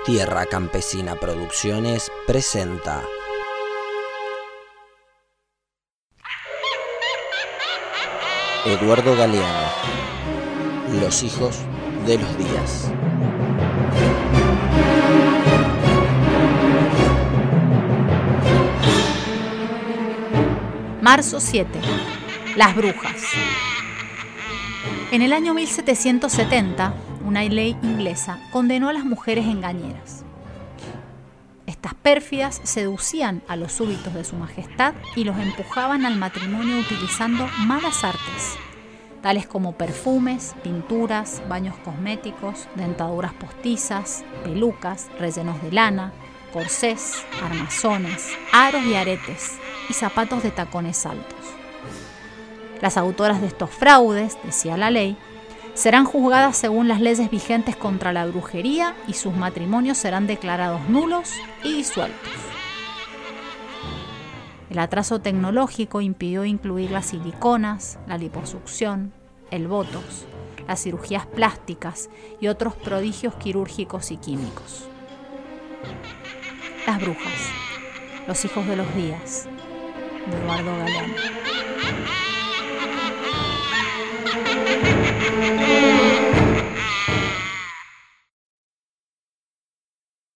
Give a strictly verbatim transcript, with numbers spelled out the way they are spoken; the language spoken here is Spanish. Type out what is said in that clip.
Tierra Campesina Producciones presenta Eduardo Galeano, Los hijos de los días. Marzo siete. Las brujas. En el año mil setecientos setenta, una ley inglesa condenó a las mujeres engañeras. Estas pérfidas seducían a los súbditos de su majestad y los empujaban al matrimonio utilizando malas artes, tales como perfumes, pinturas, baños cosméticos, dentaduras postizas, pelucas, rellenos de lana, corsés, armazones, aros y aretes y zapatos de tacones altos. Las autoras de estos fraudes, decía la ley, serán juzgadas según las leyes vigentes contra la brujería y sus matrimonios serán declarados nulos y disueltos. El atraso tecnológico impidió incluir las siliconas, la liposucción, el botox, las cirugías plásticas y otros prodigios quirúrgicos y químicos. Las brujas, los hijos de los días, de Eduardo Galeano.